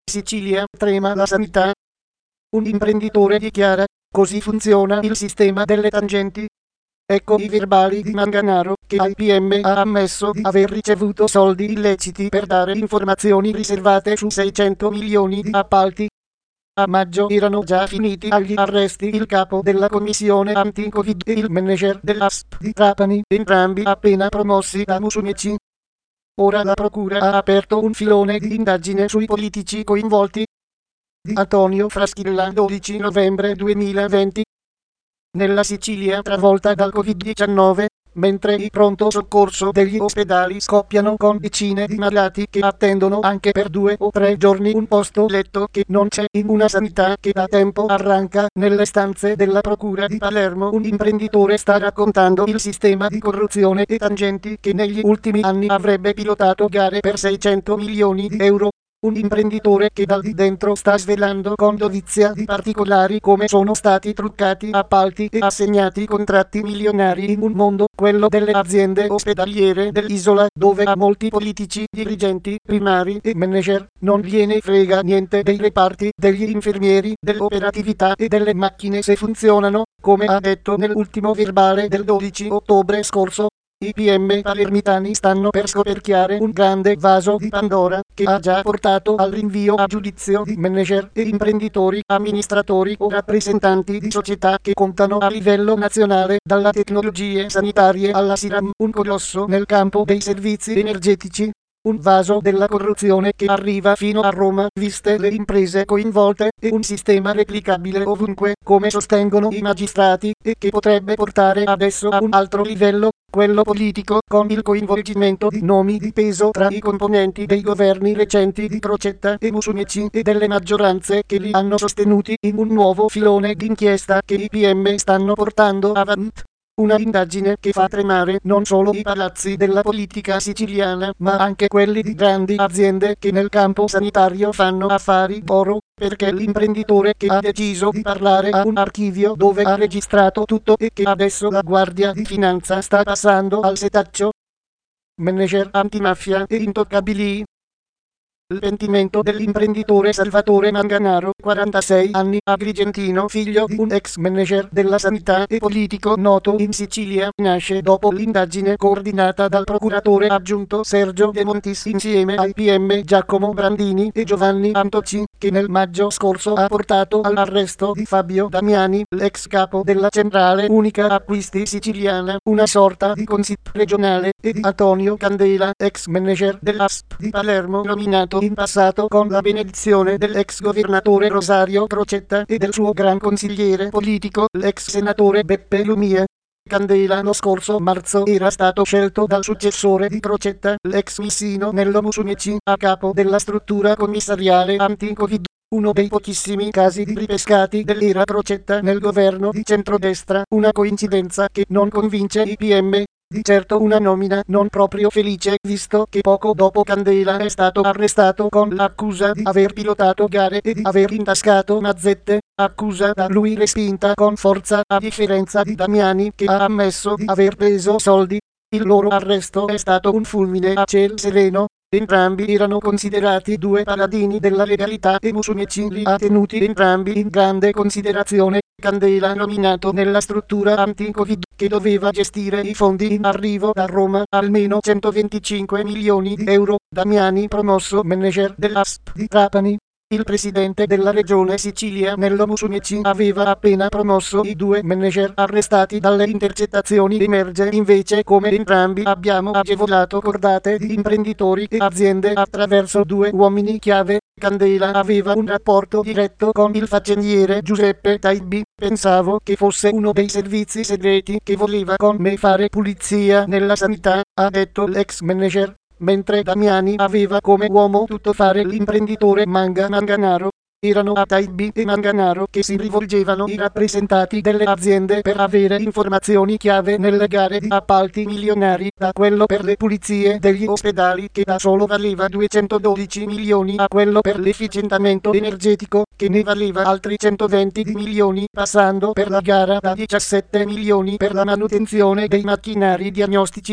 Sicilia trema la sanità. Un imprenditore dichiara: così funziona il sistema delle tangenti. Ecco i verbali di Manganaro, che IPM ha ammesso di aver ricevuto soldi illeciti per dare informazioni riservate su 600 milioni di appalti. A maggio erano già finiti agli arresti il capo della commissione anti-Covid e il manager dell'ASP di Trapani, entrambi appena promossi da Musumeci. Ora la procura ha aperto un filone di indagine sui politici coinvolti. Di Antonio Fraschilla, 12 novembre 2020. Nella Sicilia travolta dal Covid-19, mentre i pronto soccorso degli ospedali scoppiano con decine di malati che attendono anche per 2 o 3 giorni un posto letto che non c'è in una sanità che da tempo arranca nelle stanze della procura di Palermo, un imprenditore sta raccontando il sistema di corruzione e tangenti che negli ultimi anni avrebbe pilotato gare per 600 milioni di euro. Un imprenditore che dal di dentro sta svelando con dovizia di particolari come sono stati truccati appalti e assegnati contratti milionari in un mondo, quello delle aziende ospedaliere dell'isola, dove a molti politici, dirigenti, primari e manager non gliene frega niente dei reparti, degli infermieri, dell'operatività e delle macchine se funzionano, come ha detto nell'ultimo verbale del 12 ottobre scorso. I PM palermitani stanno per scoperchiare un grande vaso di Pandora, che ha già portato al rinvio a giudizio di manager e imprenditori, amministratori o rappresentanti di società che contano a livello nazionale, dalla tecnologie sanitarie alla Siram, un colosso nel campo dei servizi energetici. Un vaso della corruzione che arriva fino a Roma, viste le imprese coinvolte, e un sistema replicabile ovunque, come sostengono i magistrati, e che potrebbe portare adesso a un altro livello, quello politico, con il coinvolgimento di nomi di peso tra i componenti dei governi recenti di Crocetta e Musumeci e delle maggioranze che li hanno sostenuti in un nuovo filone d'inchiesta che i PM stanno portando avanti. Una indagine che fa tremare non solo i palazzi della politica siciliana, ma anche quelli di grandi aziende che nel campo sanitario fanno affari d'oro, perché l'imprenditore che ha deciso di parlare a un archivio dove ha registrato tutto e che adesso la Guardia di Finanza sta passando al setaccio. Manager antimafia e intoccabili. Il pentimento dell'imprenditore Salvatore Manganaro, 46 anni, agrigentino, figlio di un ex manager della sanità e politico noto in Sicilia, nasce dopo l'indagine coordinata dal procuratore aggiunto Sergio De Montis insieme ai PM Giacomo Brandini e Giovanni Antoci, che nel maggio scorso ha portato all'arresto di Fabio Damiani, l'ex capo della centrale unica acquisti siciliana, una sorta di consip regionale, e di Antonio Candela, ex manager dell'ASP di Palermo, nominato in passato con la benedizione dell'ex governatore Rosario Crocetta e del suo gran consigliere politico, l'ex senatore Beppe Lumia. Candela lo scorso marzo era stato scelto dal successore di Crocetta, l'ex Missino Nello Musumeci, a capo della struttura commissariale anti-Covid, uno dei pochissimi casi di ripescati dell'era Crocetta nel governo di centrodestra, una coincidenza che non convince i PM. Di certo una nomina non proprio felice, visto che poco dopo Candela è stato arrestato con l'accusa di aver pilotato gare e di aver intascato mazzette, accusa da lui respinta con forza, a differenza di Damiani che ha ammesso di aver preso soldi. Il loro arresto è stato un fulmine a ciel sereno. Entrambi erano considerati due paladini della legalità e Musumeci li ha tenuti entrambi in grande considerazione. Candela nominato nella struttura anti-Covid che doveva gestire i fondi in arrivo da Roma, almeno 125 milioni di euro. Damiani promosso manager dell'ASP di Trapani. Il presidente della regione Sicilia Nello Musumeci aveva appena promosso i due manager arrestati dalle intercettazioni. Emerge invece come entrambi abbiamo agevolato cordate di imprenditori e aziende attraverso due uomini chiave. Candela aveva un rapporto diretto con il faccendiere Giuseppe Taibbi. Pensavo che fosse uno dei servizi segreti che voleva con me fare pulizia nella sanità, ha detto l'ex manager. Mentre Damiani aveva come uomo tuttofare l'imprenditore Manganaro. Erano a Taibbi e Manganaro che si rivolgevano i rappresentanti delle aziende per avere informazioni chiave nelle gare di appalti milionari, da quello per le pulizie degli ospedali che da solo valeva 212 milioni a quello per l'efficientamento energetico che ne valeva altri 120 milioni, passando per la gara da 17 milioni per la manutenzione dei macchinari diagnostici.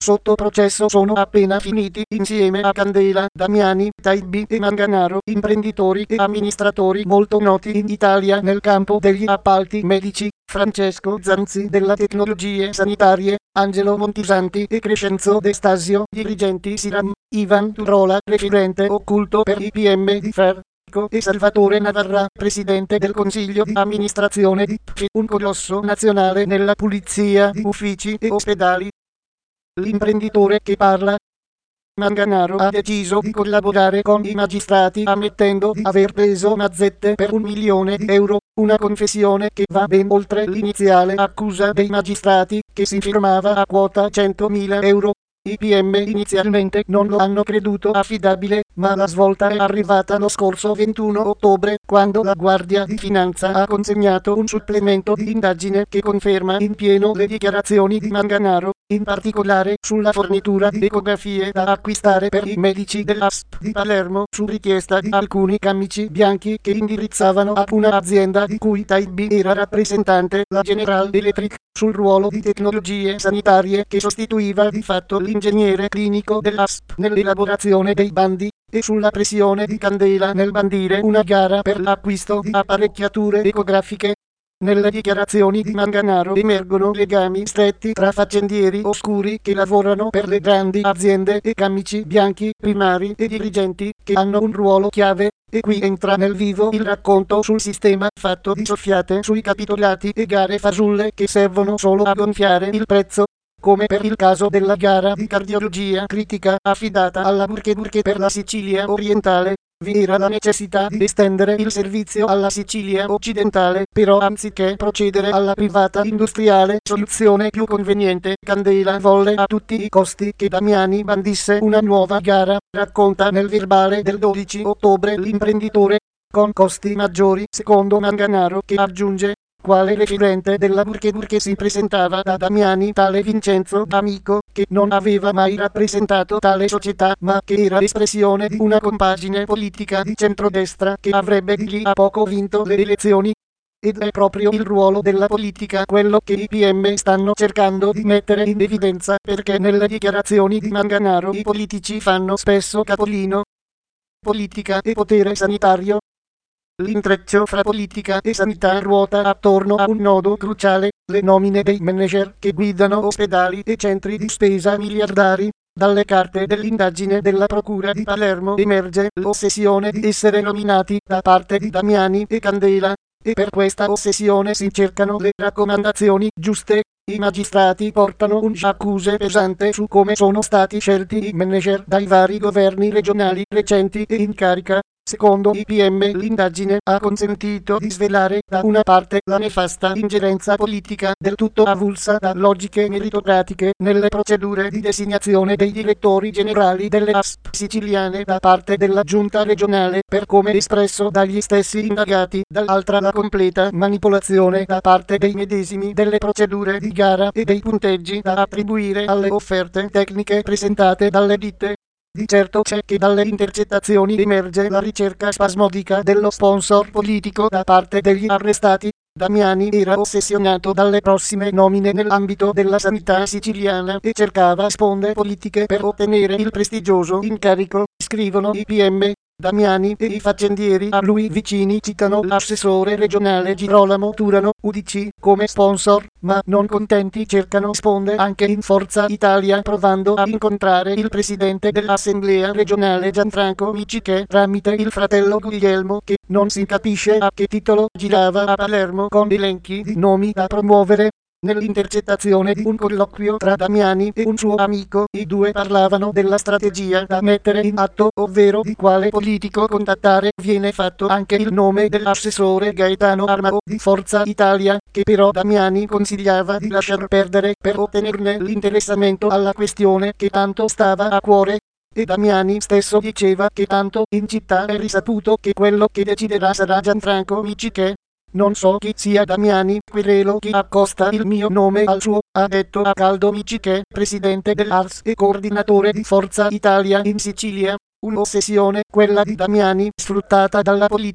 sotto processo sono appena finiti insieme a Candela, Damiani, Taibbi e Manganaro, imprenditori e amministratori molto noti in Italia nel campo degli appalti medici, Francesco Zanzi della Tecnologie Sanitarie, Angelo Montisanti e Crescenzo De Stasio, dirigenti Siram, Ivan Turola, referente occulto per IPM di Ferco e Salvatore Navarra, presidente del consiglio di amministrazione di PFI, un colosso nazionale nella pulizia di uffici e ospedali. L'imprenditore che parla. Manganaro ha deciso di collaborare con i magistrati ammettendo di aver preso mazzette per 1 milione di euro, una confessione che va ben oltre l'iniziale accusa dei magistrati, che si firmava a quota 100.000 euro. I PM inizialmente non lo hanno creduto affidabile, ma la svolta è arrivata lo scorso 21 ottobre, quando la Guardia di Finanza ha consegnato un supplemento di indagine che conferma in pieno le dichiarazioni di Manganaro, in particolare sulla fornitura di ecografie da acquistare per i medici dell'ASP di Palermo su richiesta di alcuni camici bianchi che indirizzavano a una azienda di cui Taibbi era rappresentante, la General Electric, sul ruolo di tecnologie sanitarie che sostituiva di fatto l'ingegnere clinico dell'ASP nell'elaborazione dei bandi, e sulla pressione di Candela nel bandire una gara per l'acquisto di apparecchiature ecografiche. Nelle dichiarazioni di Manganaro emergono legami stretti tra faccendieri oscuri che lavorano per le grandi aziende e camici bianchi primari e dirigenti che hanno un ruolo chiave, e qui entra nel vivo il racconto sul sistema fatto di soffiate sui capitolati e gare fasulle che servono solo a gonfiare il prezzo, come per il caso della gara di cardiologia critica affidata alla Burke per la Sicilia orientale. Vi era la necessità di estendere il servizio alla Sicilia occidentale, però anziché procedere alla privata industriale soluzione più conveniente, Candela volle a tutti i costi che Damiani bandisse una nuova gara, racconta nel verbale del 12 ottobre l'imprenditore, con costi maggiori secondo Manganaro, che aggiunge: quale referente della Burke si presentava da Damiani tale Vincenzo D'Amico, che non aveva mai rappresentato tale società, ma che era espressione di una compagine politica di centrodestra che avrebbe di lì a poco vinto le elezioni. Ed è proprio il ruolo della politica quello che i PM stanno cercando di mettere in evidenza, perché nelle dichiarazioni di Manganaro i politici fanno spesso capolino. Politica e potere sanitario. L'intreccio fra politica e sanità ruota attorno a un nodo cruciale: le nomine dei manager che guidano ospedali e centri di spesa miliardari. Dalle carte dell'indagine della Procura di Palermo emerge l'ossessione di essere nominati da parte di Damiani e Candela, e per questa ossessione si cercano le raccomandazioni giuste. I magistrati portano un accuse pesante su come sono stati scelti i manager dai vari governi regionali recenti e in carica. Secondo i PM l'indagine ha consentito di svelare da una parte la nefasta ingerenza politica del tutto avulsa da logiche meritocratiche nelle procedure di designazione dei direttori generali delle ASP siciliane da parte della giunta regionale, per come espresso dagli stessi indagati, dall'altra la completa manipolazione da parte dei medesimi delle procedure di gara e dei punteggi da attribuire alle offerte tecniche presentate dalle ditte. Di certo c'è che dalle intercettazioni emerge la ricerca spasmodica dello sponsor politico da parte degli arrestati. Damiani era ossessionato dalle prossime nomine nell'ambito della sanità siciliana e cercava sponde politiche per ottenere il prestigioso incarico, scrivono i PM. Damiani e i faccendieri a lui vicini citano l'assessore regionale Girolamo Turano, UDC, come sponsor, ma non contenti cercano sponde anche in Forza Italia, provando a incontrare il presidente dell'assemblea regionale Gianfranco Micciche tramite il fratello Guglielmo, che non si capisce a che titolo girava a Palermo con elenchi di nomi da promuovere. Nell'intercettazione di un colloquio tra Damiani e un suo amico, i due parlavano della strategia da mettere in atto, ovvero di quale politico contattare. Viene fatto anche il nome dell'assessore Gaetano Armao di Forza Italia, che però Damiani consigliava di lasciar perdere per ottenerne l'interessamento alla questione che tanto stava a cuore. E Damiani stesso diceva che tanto in città è risaputo che quello che deciderà sarà Gianfranco Micciche. Non so chi sia Damiani, querelo chi accosta il mio nome al suo, ha detto a caldo Micciche, presidente dell'ARS e coordinatore di Forza Italia in Sicilia. Un'ossessione, quella di Damiani, sfruttata dalla politica.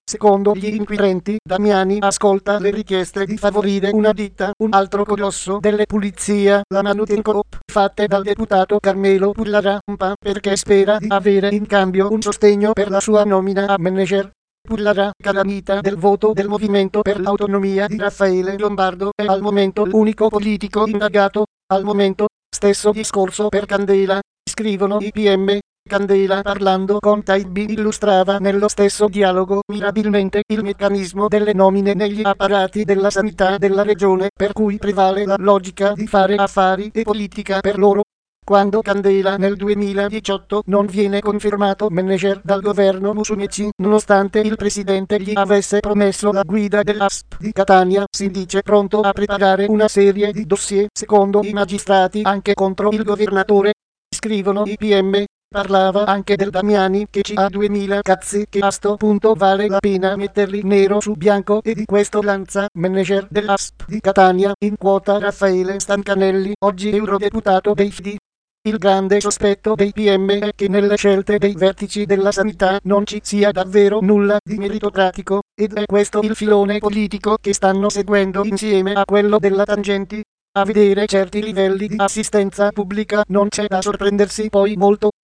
Secondo gli inquirenti, Damiani ascolta le richieste di favorire una ditta, un altro colosso delle pulizia, la Manutencoop, fatte dal deputato Carmelo Pullara, perché spera di avere in cambio un sostegno per la sua nomina a manager. Pullara, calamita del voto del Movimento per l'Autonomia di Raffaele Lombardo, è al momento l'unico politico indagato. Al momento, stesso discorso per Candela, scrivono i PM. Candela, parlando con Taibbi, illustrava nello stesso dialogo mirabilmente il meccanismo delle nomine negli apparati della sanità della regione, per cui prevale la logica di fare affari e politica per loro. Quando Candela nel 2018 non viene confermato manager dal governo Musumeci, nonostante il presidente gli avesse promesso la guida dell'ASP di Catania, si dice pronto a preparare una serie di dossier, secondo i magistrati, anche contro il governatore. Scrivono i PM. Parlava anche del Damiani che ci ha 2000 cazzi, che a sto punto vale la pena metterli nero su bianco, e di questo Lanza, manager dell'ASP di Catania, in quota Raffaele Stancanelli, oggi eurodeputato dei FDI. Il grande sospetto dei PM è che nelle scelte dei vertici della sanità non ci sia davvero nulla di meritocratico, ed è questo il filone politico che stanno seguendo insieme a quello della Tangenti. A vedere certi livelli di assistenza pubblica non c'è da sorprendersi poi molto.